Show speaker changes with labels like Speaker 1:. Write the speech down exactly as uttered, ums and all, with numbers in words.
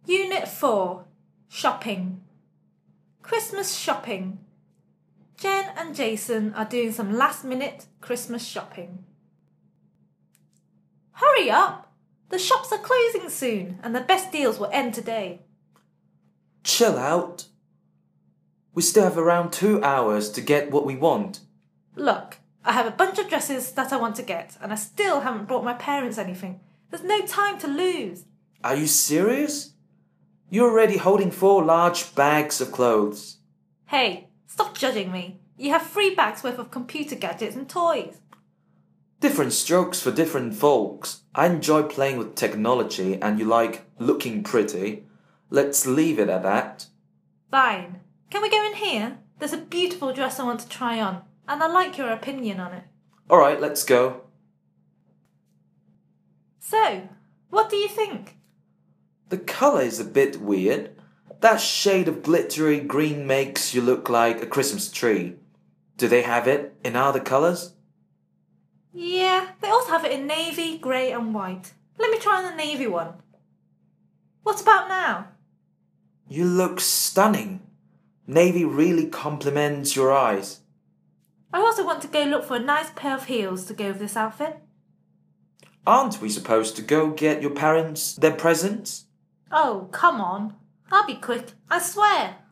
Speaker 1: Unit four. Shopping. Christmas shopping. Jen and Jason are doing some last-minute Christmas shopping. Hurry up! The shops are closing soon and the best deals will end today.
Speaker 2: Chill out. We still have around two hours to get what we want.
Speaker 1: Look, I have a bunch of dresses that I want to get and I still haven't brought my parents anything. There's no time to lose.
Speaker 2: Are you serious? You're already holding four large bags of clothes.
Speaker 1: Hey, stop judging me. You have three bags worth of computer gadgets and toys.
Speaker 2: Different strokes for different folks. I enjoy playing with technology and you like looking pretty. Let's leave it at that.
Speaker 1: Fine. Can we go in here? There's a beautiful dress I want to try on, and I like your opinion on it.
Speaker 2: All right, let's go.
Speaker 1: So, what do you think?
Speaker 2: The colour is a bit weird. That shade of glittery green makes you look like a Christmas tree. Do they have it in other colours?
Speaker 1: Yeah, they also have it in navy, grey and white. Let me try on the navy one. What about now?
Speaker 2: You look stunning. Navy really complements your eyes.
Speaker 1: I also want to go look for a nice pair of heels to go with this outfit.
Speaker 2: Aren't we supposed to go get your parents their presents?
Speaker 1: Oh, come on. I'll be quick, I swear.